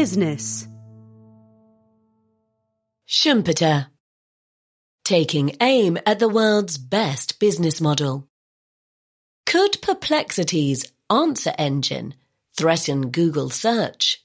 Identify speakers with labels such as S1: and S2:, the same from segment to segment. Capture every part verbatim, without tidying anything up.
S1: business.
S2: Schumpeter. Taking aim at the world's best business model. Could Perplexity's answer engine threaten Google search?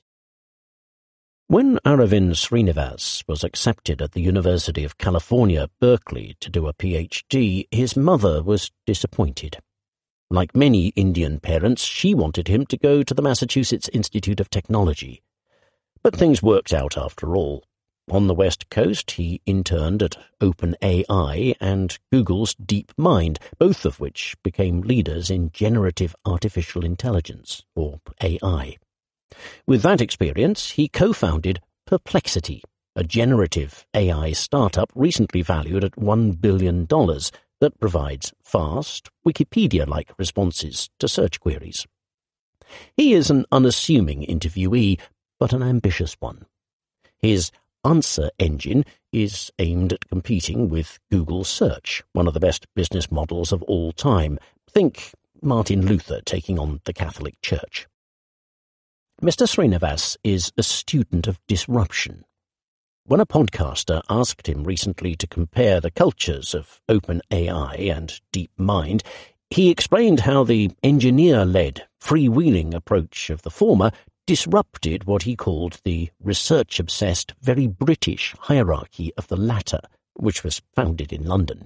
S3: When Aravind Srinivas was accepted at the University of California, Berkeley, to do a PhD, his mother was disappointed. Like many Indian parents, she wanted him to go to the Massachusetts Institute of Technology. But things worked out after all. On the West Coast, he interned at OpenAI and Google's DeepMind, both of which became leaders in generative artificial intelligence, or A I. With that experience, he co-founded Perplexity, a generative A I startup recently valued at one billion dollars that provides fast, Wikipedia-like responses to search queries. He is an unassuming interviewee, but an ambitious one. His answer engine is aimed at competing with Google Search, one of the best business models of all time. Think Martin Luther taking on the Catholic Church. Mister Srinivas is a student of disruption. When a podcaster asked him recently to compare the cultures of OpenAI and DeepMind, he explained how the engineer-led, freewheeling approach of the former disrupted what he called the research-obsessed, very British hierarchy of the latter, which was founded in London.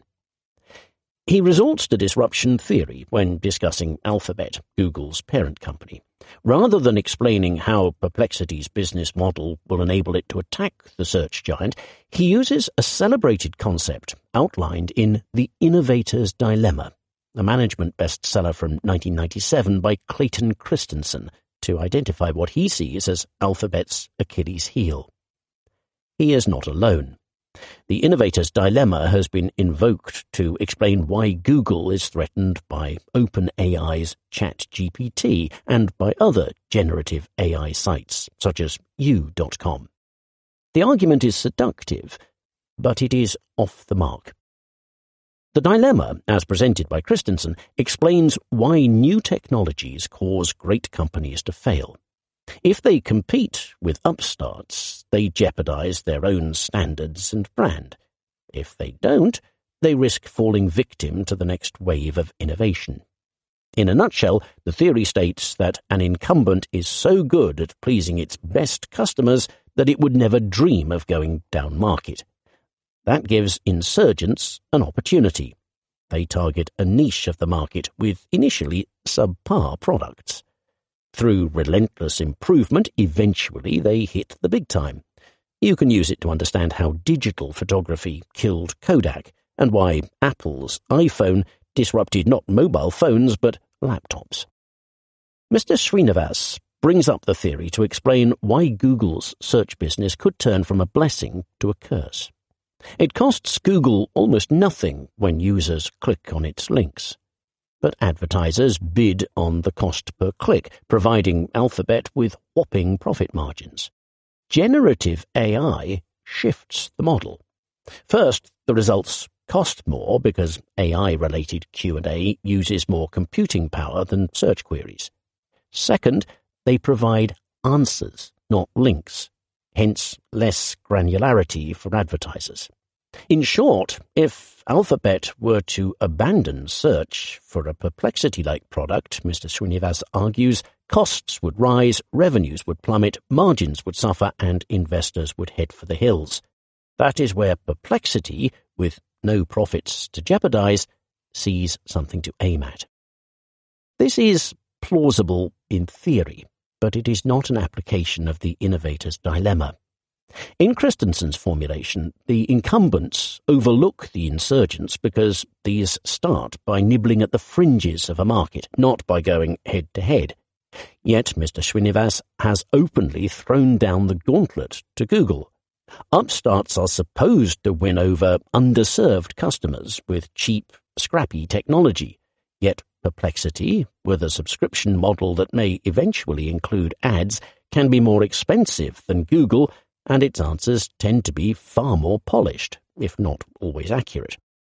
S3: He resorts to disruption theory when discussing Alphabet, Google's parent company. Rather than explaining how Perplexity's business model will enable it to attack the search giant, he uses a celebrated concept outlined in The Innovator's Dilemma, a management bestseller from nineteen ninety-seven by Clayton Christensen, to identify what he sees as Alphabet's Achilles heel. He is not alone. The Innovator's Dilemma has been invoked to explain why Google is threatened by OpenAI's ChatGPT and by other generative A I sites, such as you dot com. The argument is seductive, but it is off the mark. The dilemma, as presented by Christensen, explains why new technologies cause great companies to fail. If they compete with upstarts, they jeopardize their own standards and brand. If they don't, they risk falling victim to the next wave of innovation. In a nutshell, the theory states that an incumbent is so good at pleasing its best customers that it would never dream of going down market. That gives insurgents an opportunity. They target a niche of the market with initially subpar products. Through relentless improvement, eventually they hit the big time. You can use it to understand how digital photography killed Kodak and why Apple's iPhone disrupted not mobile phones but laptops. Mister Srinivas brings up the theory to explain why Google's search business could turn from a blessing to a curse. It costs Google almost nothing when users click on its links. But advertisers bid on the cost per click, providing Alphabet with whopping profit margins. Generative A I shifts the model. First, the results cost more because A I-related Q and A uses more computing power than search queries. Second, they provide answers, not links, hence less granularity for advertisers. In short, if Alphabet were to abandon search for a Perplexity-like product, Mister Srinivas argues, costs would rise, revenues would plummet, margins would suffer, and investors would head for the hills. That is where Perplexity, with no profits to jeopardize, sees something to aim at. This is plausible in theory, but it is not an application of the innovator's dilemma. In Christensen's formulation, the incumbents overlook the insurgents because these start by nibbling at the fringes of a market, not by going head-to-head. Yet Mister Srinivas has openly thrown down the gauntlet to Google. Upstarts are supposed to win over underserved customers with cheap, scrappy technology, yet Perplexity, with a subscription model that may eventually include ads, can be more expensive than Google, and its answers tend to be far more polished, if not always accurate.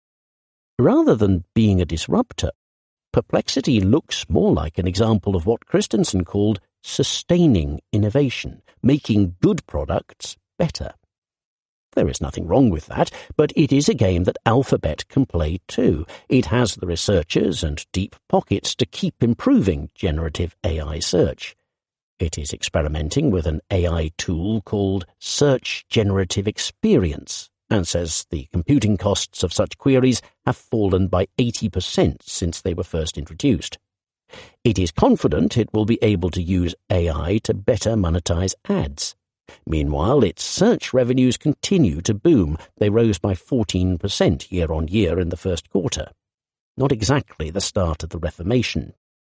S3: Rather than being a disruptor, Perplexity looks more like an example of what Christensen called sustaining innovation, making good products better. There is nothing wrong with that, but it is a game that Alphabet can play too. It has the researchers and deep pockets to keep improving generative A I search. It is experimenting with an A I tool called Search Generative Experience, and says the computing costs of such queries have fallen by eighty percent since they were first introduced. It is confident it will be able to use A I to better monetize ads. Meanwhile, its search revenues continue to boom. They rose by fourteen percent year-on-year in the first quarter. Not exactly the start of the Reformation.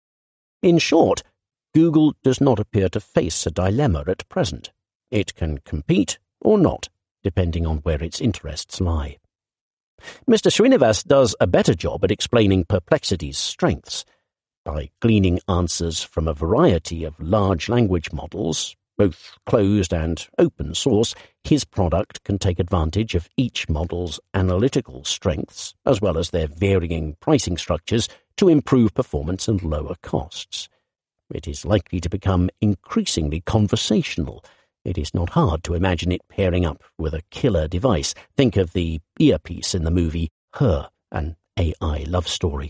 S3: In short, Google does not appear to face a dilemma at present. It can compete or not, depending on where its interests lie. Mister Srinivas does a better job at explaining Perplexity's strengths. By gleaning answers from a variety of large language models, both closed and open source, his product can take advantage of each model's analytical strengths, as well as their varying pricing structures, to improve performance and lower costs. It is likely to become increasingly conversational. It is not hard to imagine it pairing up with a killer device. Think of the earpiece in the movie Her, an A I love story.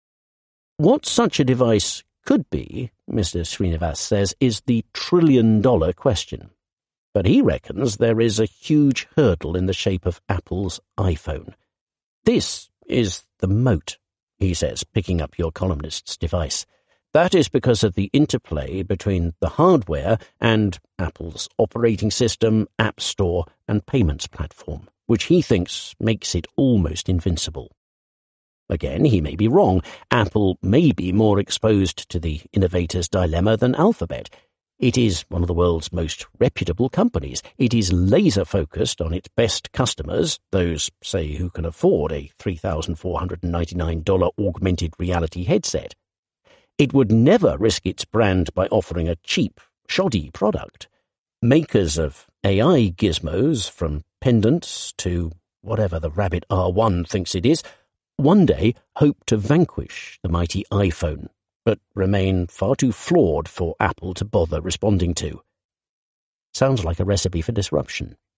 S3: What such a device could be, Mister Srinivas says, is the trillion-dollar question. But he reckons there is a huge hurdle in the shape of Apple's iPhone. This is the moat, he says, picking up your columnist's device. That is because of the interplay between the hardware and Apple's operating system, App Store, and payments platform, which he thinks makes it almost invincible. Again, he may be wrong. Apple may be more exposed to the innovator's dilemma than Alphabet. It is one of the world's most reputable companies. It is laser-focused on its best customers, those, say, who can afford a three thousand four hundred ninety-nine dollars augmented reality headset. It would never risk its brand by offering a cheap, shoddy product. Makers of A I gizmos, from pendants to whatever the Rabbit R one thinks it is, one day hope to vanquish the mighty iPhone, but remain far too flawed for Apple to bother responding to. Sounds like a recipe for disruption.